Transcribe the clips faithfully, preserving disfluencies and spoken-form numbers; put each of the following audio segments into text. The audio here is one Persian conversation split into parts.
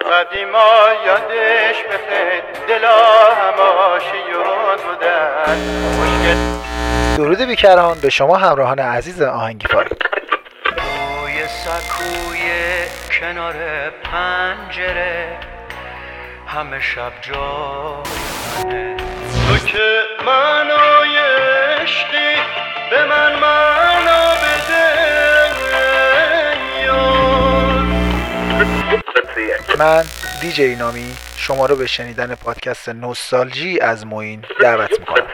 قدیما یادش بخیر دلا هماشیون بودن مشکل. درود بیکران به شما همراهان عزیز آهنگی‌فار. روی سکوی کنار پنجره همه شب جای تو که معنای عشقی به من معنا بده. من دیجی نامی شما رو به شنیدن پادکست نوستالژی از معین دعوت میکنم.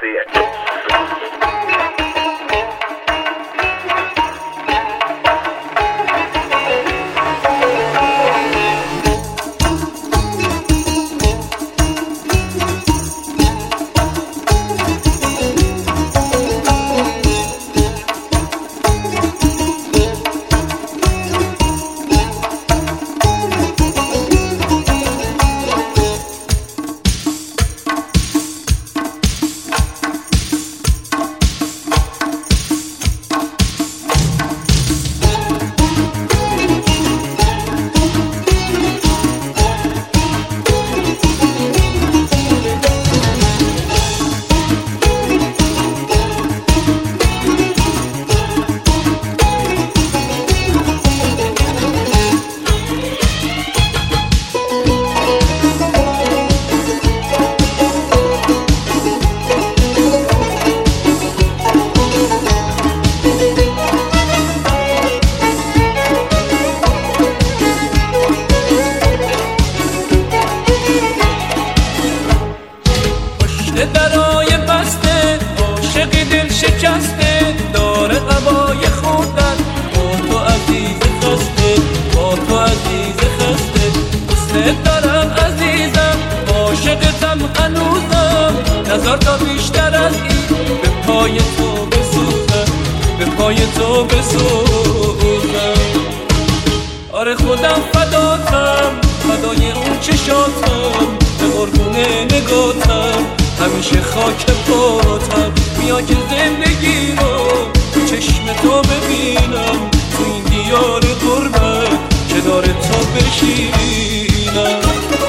نظر تا بیشتر از این به پای تو بسوزم، به پای تو بسوزم. آره خودم فداتم، فدای اون چشاتم، به قربون نگاتم، همیشه خاک پاتم. بیا که زندگی رو تو چشم تو ببینم، تو این دیار غربت کنار تو بشینم.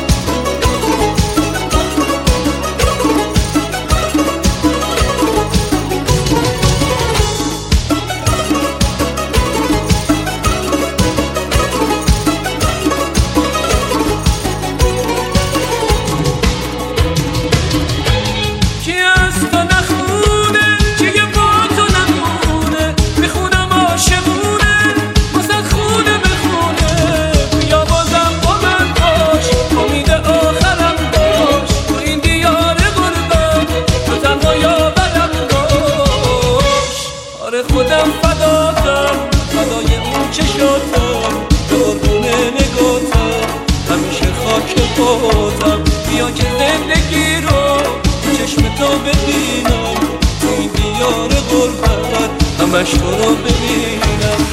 خودم فداتم، فدای اون چشاتم، به قربون نگاتم، همیشه خاک پاتم. بیا که زندگی رو چشم تو ببینم، تو این دیار غربت همش تو رو ببینم.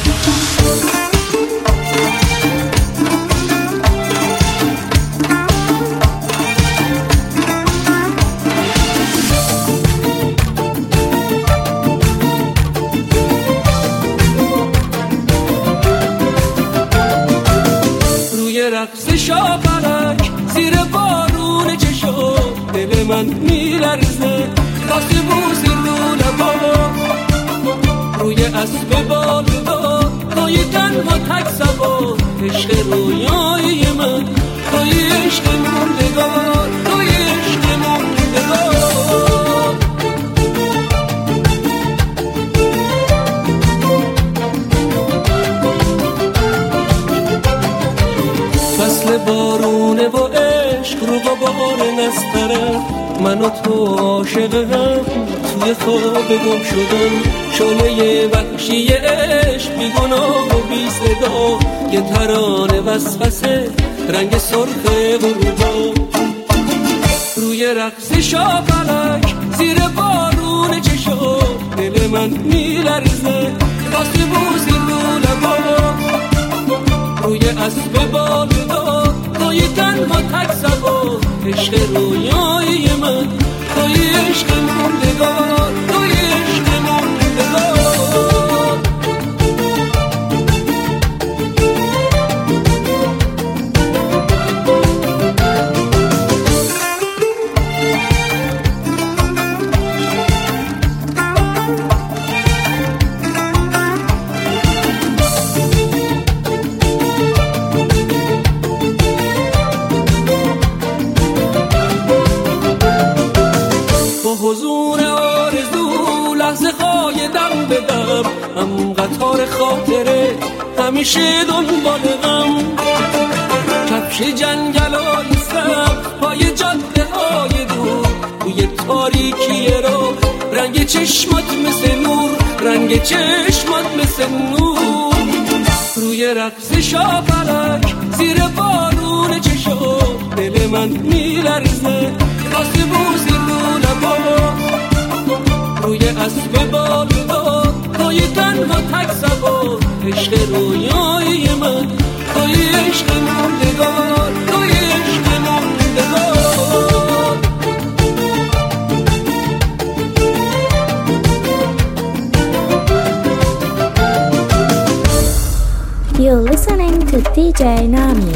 رقص شاپرک زیر بارون چشم دل من میلرزه، واسه بوسی رو لبا روی اسب بالدار، توی تنها تک سوار، عشق رویای من، توی عشق موندگار، توی عشق موندگار. فصل بارونه و عشق رو غبار نسترم، من و تو عاشقم، توی خواب گم شدم. شعله وحشی عشق بی گناه و بی صدا، یه ترانه وسوسه رنگ سرخ غروبا. روی رقص شاپرک زیر بارون چشم دل من میلرزه، واسه بوسی رو لبا روی اسب بالدار، توی تنها تک سوار، عشق رویای من، توی عشق موندگار، توی عشق موندگار. همیشه دنبال غم، کفش جنگلای سبز پای جاده های دور، روی تاریکی رو رنگ چشمات مثل نور، رنگ چشمات مثل نور، روی رقص شاپلک زیر بارون چشم دل من میلرزه، راست بوزی رو لبا روی اسب بالدار، توی تنها تک سوار، عشق رویای من، توی عشق موندگار، توی عشق موندگار. You're listening to دی جی Nami.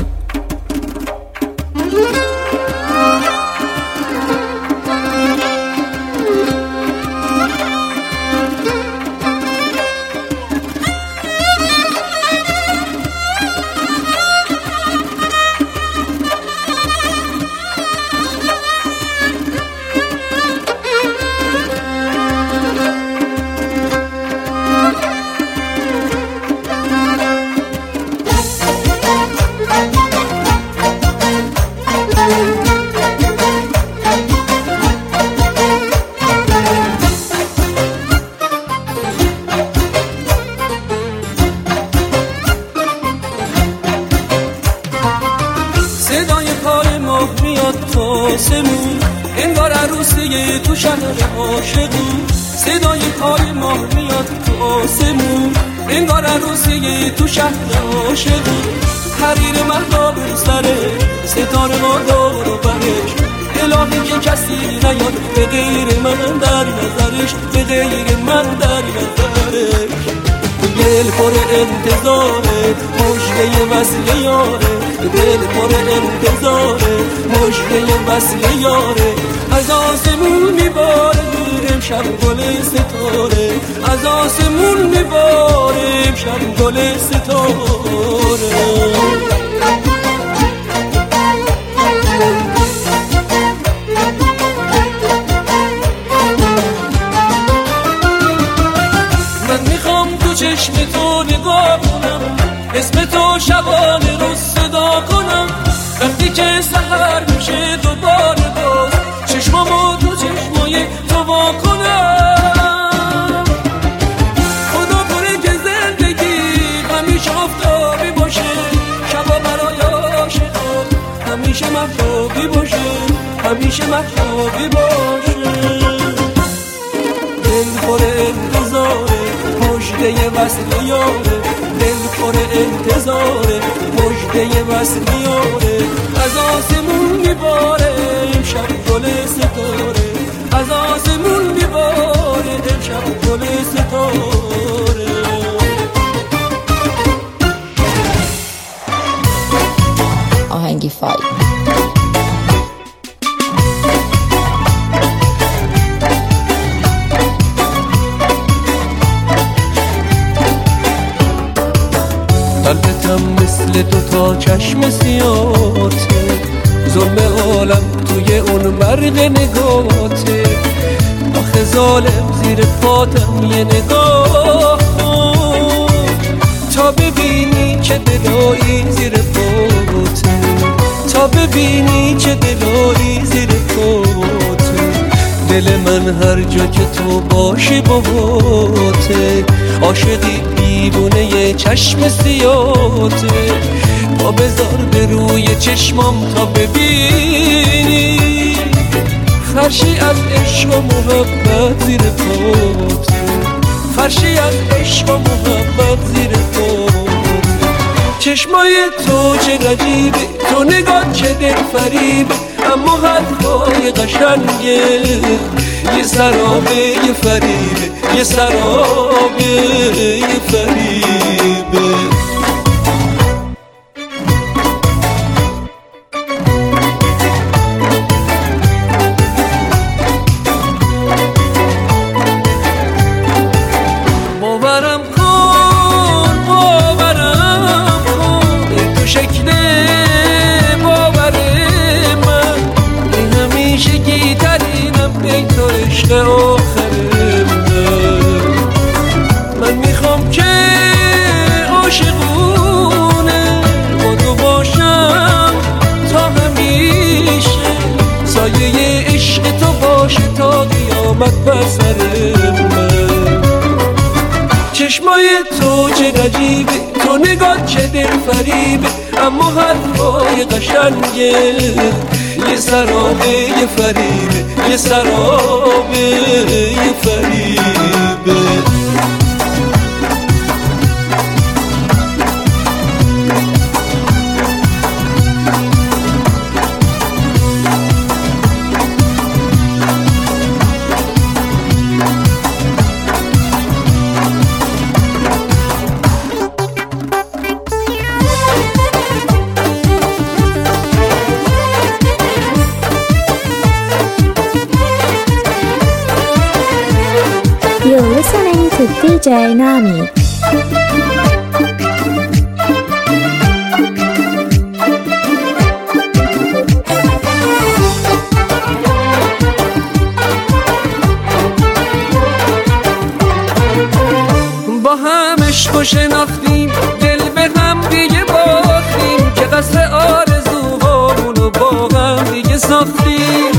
تو شهر عاشقی، صدای پای ماه میاد تو آسمون، انگار عروسی تو شهر عاشقی، حریر مهتاب رو سره، ستاره ما دور و برش، الهی که کسی نیاد به غیر من در نظرش، به غیر من در نظرش. دل پر انتظاره مژده وصل یاره، دل پر انتظاره مژده وصل یاره، از آسمون میباره امشب گل ستاره، از آسمون میباره امشب گل ستاره. چشم تو نگاه کنم، اسم تو شبانه رو صدا کنم، وقتی که سحر میشه دوباره باز چشمامو تو چشمای تو وا کنم. خدا کنه که زندگی همیشه آفتابی باشه، شبا برای عاشقان همیشه مهتابی باشه، همیشه مهتابی باشه. دل پر انتظاره مژده وصل یاره، دل پر انتظاره مژده وصل یاره، از آسمون میباره امشب گل ستاره، از آسمون میباره امشب گل ستاره. آهنگی فایل قلبتم مثل دوتا چشم سیاته، ظلم عالم توی اون برق نگاته، آخه ظالم زیر پاتم یه نگاه تا ببینی که دلایی زیر پاته، تا ببینی که دلایی زیر پاته. دل من هر جا که تو باشی باهاته، عاشقی دیوونه یه چشم سیاته، با بذار به روی چشمام تا ببینی فرشی از عشق و محبت زیر پاته، فرشی از عشق و محبت زیر پاته. چشمای تو چه غریبه، تو نگاه چه دل فریبه، اما حرفای قشنگه، یه سرابه یه فریبه، یه سرابه یه فریبه. باورم کن باورم کن، این تو شکل باور من، این همیشه گیترینم ای تو عشق آخرم. من میخوام که عاشقون آمد بر سر من. چشمای تو چه عجیبه، تو نگاه چه دل فریبه، اما حرفای قشنگه یه سرابه یه فریبه، یه سرابه یه فریبه. You're listening to دی جی Nami. با هم عشق و شناختیم، دل به هم دیگه باختیم، که قصر آرزوهامونو با هم دیگه ساختیم.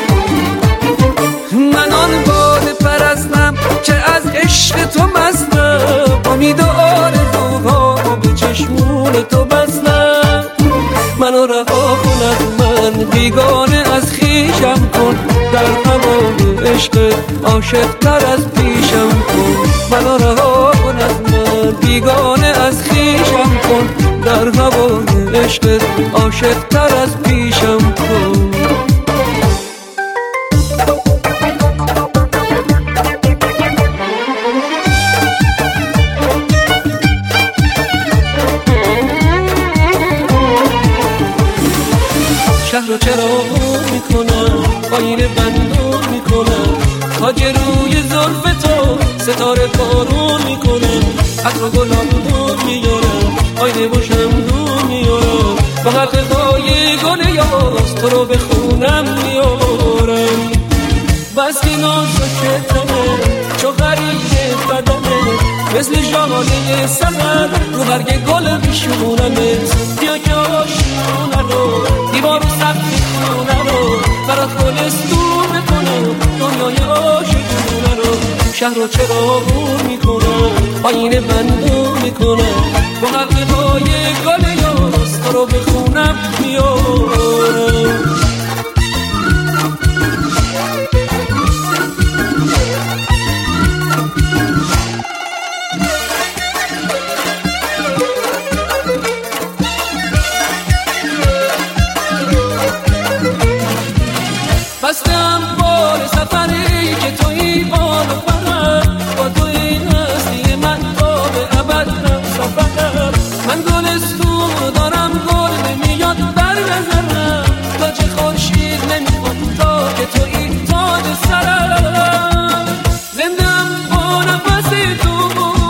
من آن باد پرستم که از عشق تو مستم، امید و آرزوهامو به چشمون تو بستم. منو رها کن از من، بیگانه از خویشم کن، در هوای عشقت عاشق تر از پیشم کن. منو رها کن از من، بیگانه از خویشم کن، در هوای عشقت عاشق تر از پیشم کن. شهر رو چرا میکنم، آینه بندون میکنم، تاج روی زلف تو ستاره بارون میکنم، عطر و گلابون میارم، آینه و شمدون میارم، با حلقه های گل یاس تو رو به خونم میارم. بس که ناز و شتمه چو غریب بدمه، مثل ژاله سمر رو برگ گل میشونمت. بیا که آشونه رو دیوار و سقف خونه رو برات گلستون بکنم، دنیای عاشقونه رو. شهر رو چراغون میکنم، آینه بندون میکنم، با حلقه های گل یاس تو رو به خونم میارم. بستم بار سفری که توی بال و پرم، با توی هستی من تا به ابد هم سفرم. من گلستون دارم، گل نمیاد بر نظرم، تا چه خورشید نمیخواد تا که توی تاج سرم. زندم با نفس تو،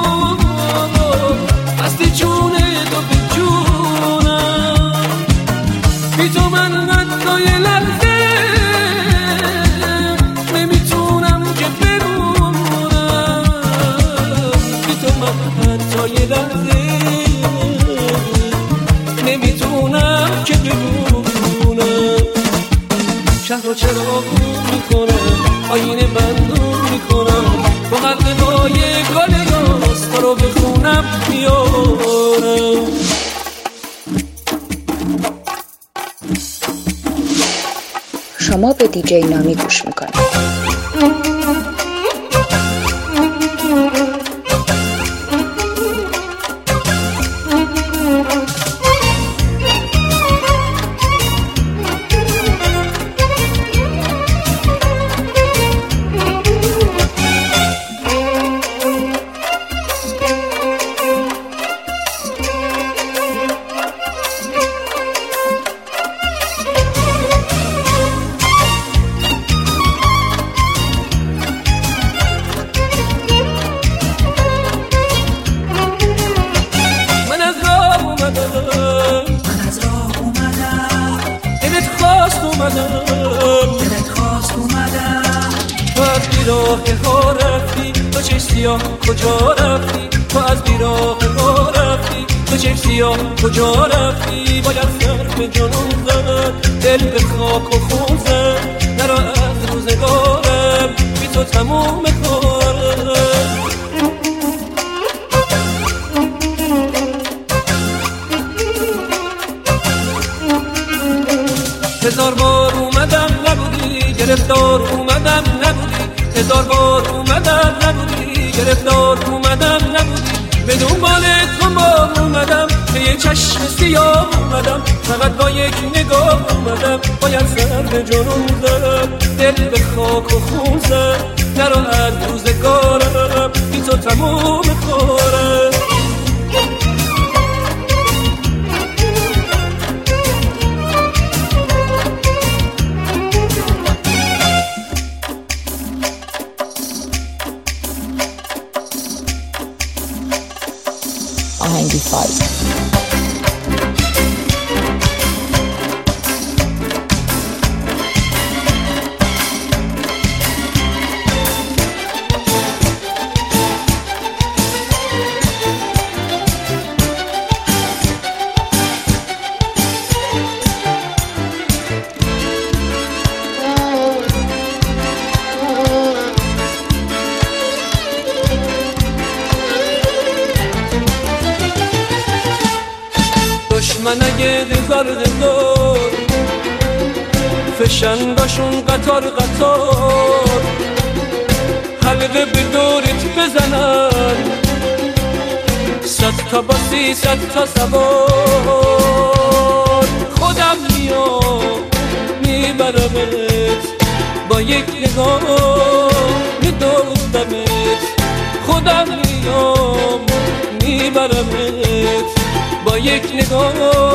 هستی چونه تو به جونم، بی تو من حتی یه لحظه یه لحظه نمیتونم که بمونم. شهر رو چراغون میکنم، آینه بندون میکنم، با حلقه های گل یاس تو رو به خونم میارم. شما به دی جی نامی گوش میکنید. کجا رفتی تو از بیراه ما رفتی، تو چه سیاه کجا رفتی؟ باید سر به جنون زد، دل به خاک و خون زد، نرا از روزگارم، بی تو تموم کاره. هزار بار اومدم نبودی گرفتار اومدم نبودی، هزار بار اومدم نبودی گرفتار اومدم نبودی، به دنبال تو ما اومدم به یه چشم سیاه اومدم، فقط با یک نگاه اومدم، باید سر به جنون زدم، دل به خاک و خون زد، نرو هر روزگارم بی تو تموم کارم. آهنگی فایل من اگه هزار هزار فشنگاشون قطار قطار حلقه به دورت بزنن، صد تا باسی صد تا سوار، خودم میام میبرمت با یک نگاه میدوزمت، خودم میام میبرمت با یک نگاه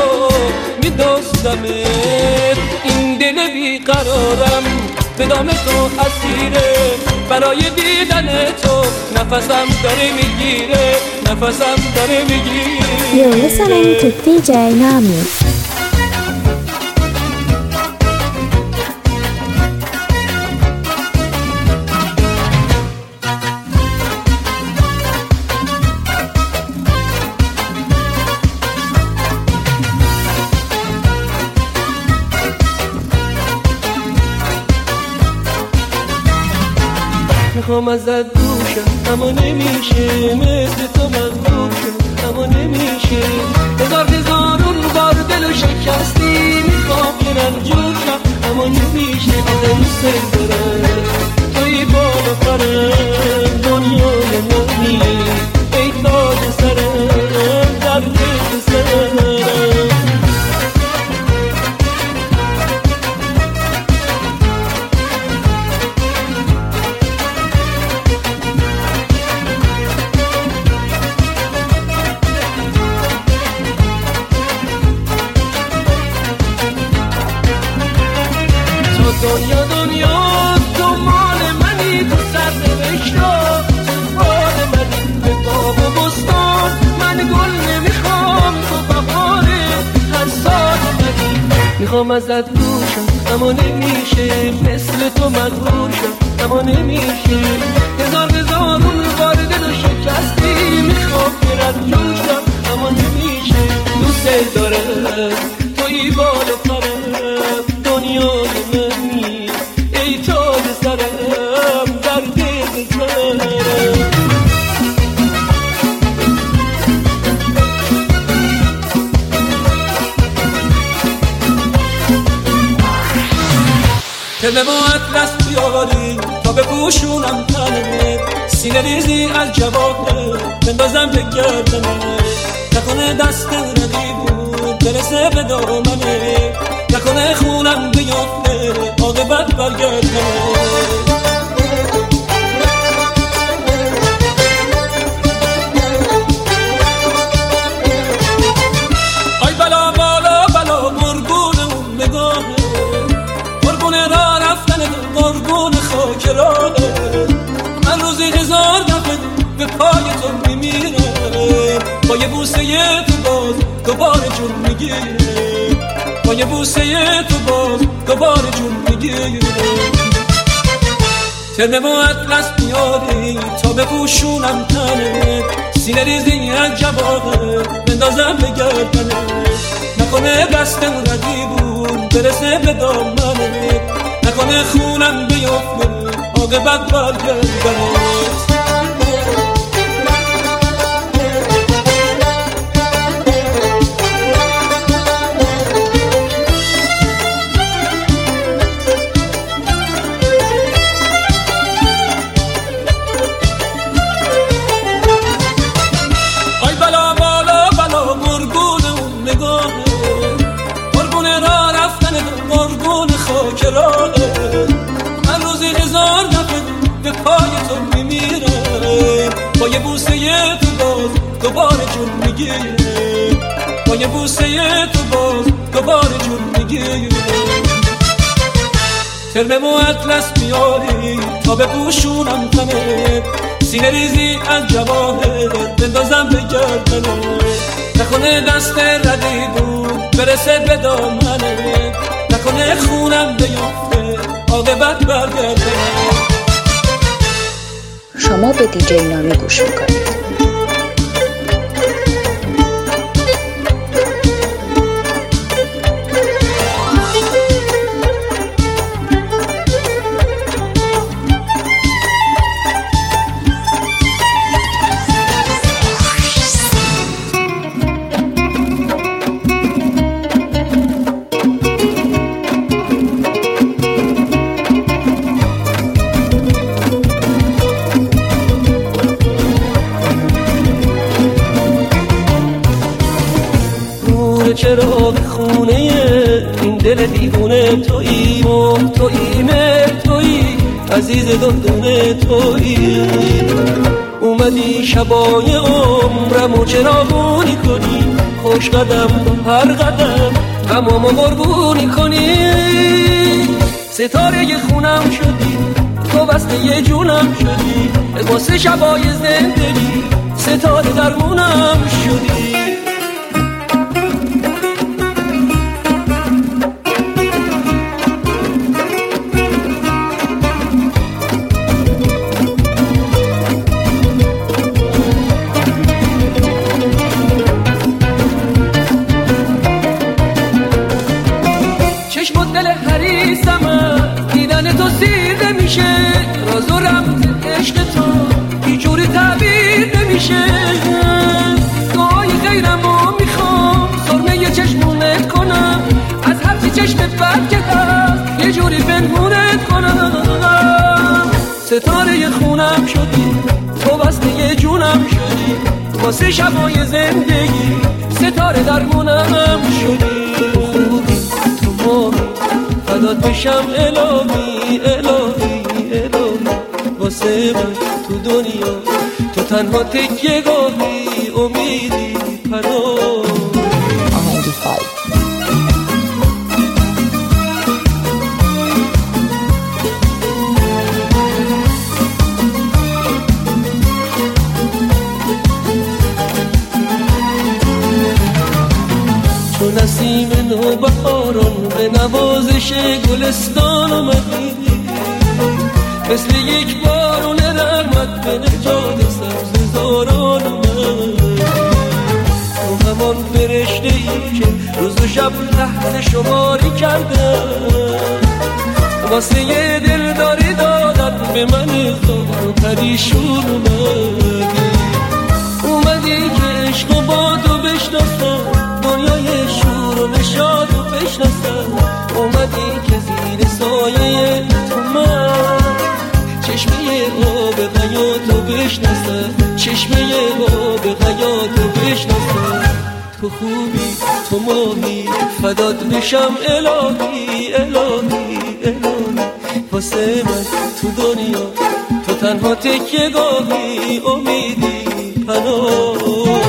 میدوزمت. این دل بیقرارم به دام تو اسیره، برای دیدن تو نفسم داره میگیره، نفسم داره میگیره. You're listening to دی جی نامی. میخوام ازت دوشم اما نمیشه، مثل تو مغروشم اما نمیشه، هزار هزارون بار دلو شکستی، میخوام یه رنجوشم اما نمیشه، آدم دوست دارم توی بالا پرم دنیای منی، ای تاج سرم در دل سرم. دنیا دنیا تو مال منی، تو سر نوشتا تو مال منی، به باغ و بستان من گل نمیخوام، تو بهاره هر سال منی، میخوام ازت دوشم اما نمیشه، مثل تو مغروشم اما نمیشه، هزار هزارون بار دلو شکستی، میخوام برد جوشم اما نمیشه، دوست دارم توی بالا پرم دنیای منی، ای تاج سرم در دل سرم. تله با اطلس بیاری تا بپوشونم تنه، سینه ریزی از جواهر بندازم به گردنه، نکنه دست رقیبون برسه به دامنه، نکنه خونم بیفته عاقبت برگرده. آی بلا بالا بلا مرگون اون نگاهه، مرگون را رفتن مرگون خاک رانه، من روزی هزار دفعه به پای تو میمیره، با یه بوسه تو باز دوباره جون میگیره، با یه بوسه تو باز دوباره جون میگیره، ترنه و اطلس بیاری تا بپوشونم تنه، سینه ریزی از جواهر بندازم به گردنه، نکنه دست رقیبون برسه به دامنه، نکنه خونم بیفته عاقبت برگردنت. من روزی هزار دفعه به پای تو میمیره، با یه بوسه تو باز دوباره جون میگیره، با یه بوسه تو باز دوباره جون میگیره. ترمم و اطلس بیاری تا بپوشونم تنت، سینه ریزی از جواهر بندازم به گردنت. نکنه دست ردیدون برسه به دامنت، نکنه خونم بیفته عاقبت برگرده. شما به دیجی نامی گوش میکنید. چراغ خونه این دل دیوونه تویی، ماه تویی، مهر تویی، عزیز دندونه تویی. اومدی شبای عمرمو چراغونی کنی، خوش قدم با هر قدم غمامو قربونی کنی. ستاره خونم شدی، تو وصله یه جونم شدی، واسه شبای زندگی ستاره درمونم شدی. راز و رمز عشق تو هیچوری تعبیر نمیشه. دعای غیرمو میخوام سرمه چشمونت کنم، از هرچی چشمت بد که هست یه جوری پنهونت کنم. ستاره خونم شدی، تو وصله جونم شدی، واسه شبای زندگی ستاره درمونم شدی. تو خوبی تو مامی فدات بشم الهی الهی الهی، واسه من تو دنیا تو تنها تکیه گاهی، امیدی پناهی. چون نسیم نوبهاران به نوازش گلستان اومدی، مثل یک بارون رحمت به نجات سبززاران اومد. تو همان فرشته ای که روز و شب تحت شماری کردم، واسه یه دلداری دادت به من زار و پریشون اومدی. اومدی که عشق و با تو بشناسم، دنیای شور و نشاد و بشناسم. اومدی که زیر سایه تو من چشمه آب حیاتو بشناسم، چشمه آب حیاتو بشناسم. تو خوبی تو ماهی فدات بشم الهی الهی الهی، واسه من تو دنیا تو تنها تکیه گاهی، امیدی پناهی.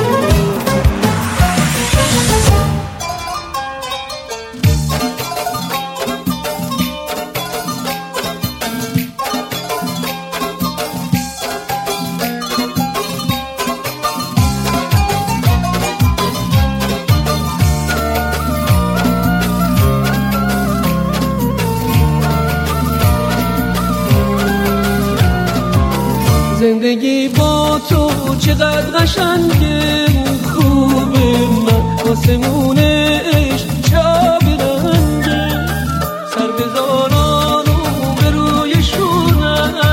زندگی با تو چقدر قشنگه، خوبه من آسمون عشق چابی رنگه. سر بزاران رو به روی شونم،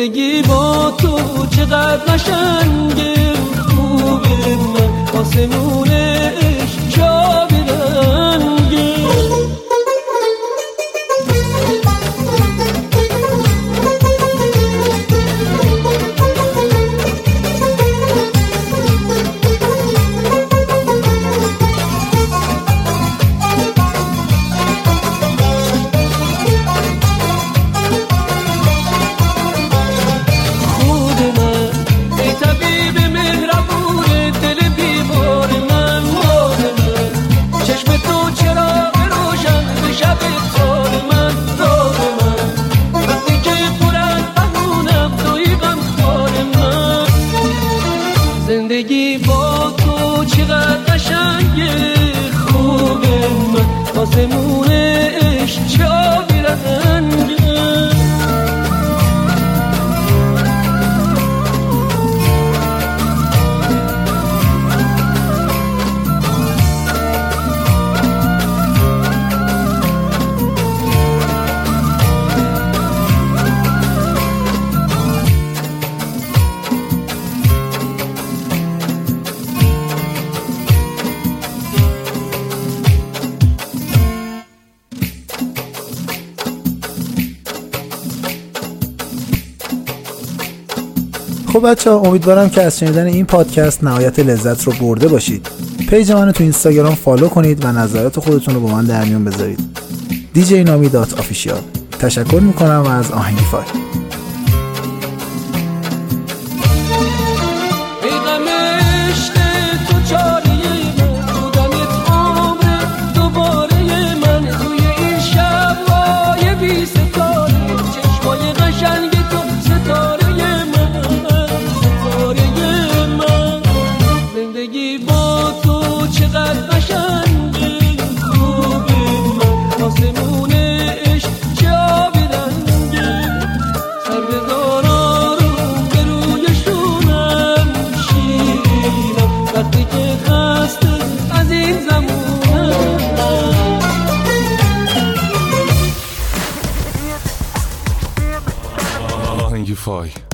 زندگی با تو چقدر قشنگه، خوبه من آسمونش چابی رنگه. زندگی با تو چقدر قشنگه، خوبه من آسمونش چابی رنگه. خب بچه ها، امیدوارم که از شنیدن این پادکست نهایت لذت رو برده باشید. پیج منو تو اینستاگرام فالو کنید و نظرات خودتون رو با من در میون بذارید. دی جی نامی دات آفیشیال. تشکر میکنم از آهنگیفای. Fai.